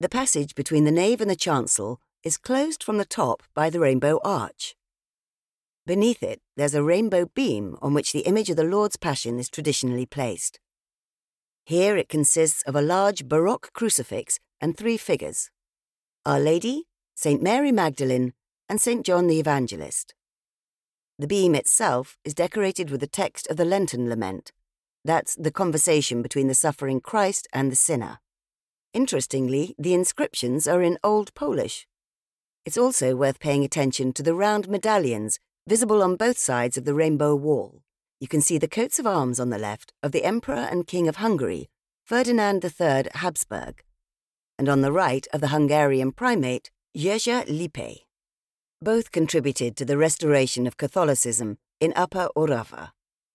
The passage between the nave and the chancel is closed from the top by the rainbow arch. Beneath it, there's a rainbow beam on which the image of the Lord's Passion is traditionally placed. Here it consists of a large Baroque crucifix and 3 figures: Our Lady, St. Mary Magdalene, and St. John the Evangelist. The beam itself is decorated with the text of the Lenten Lament. That's the conversation between the suffering Christ and the sinner. Interestingly, the inscriptions are in Old Polish. It's also worth paying attention to the round medallions visible on both sides of the rainbow wall. You can see the coats of arms on the left of the Emperor and King of Hungary, Ferdinand III Habsburg, and on the right of the Hungarian primate, Jerzy Lipay. Both contributed to the restoration of Catholicism in Upper Orava.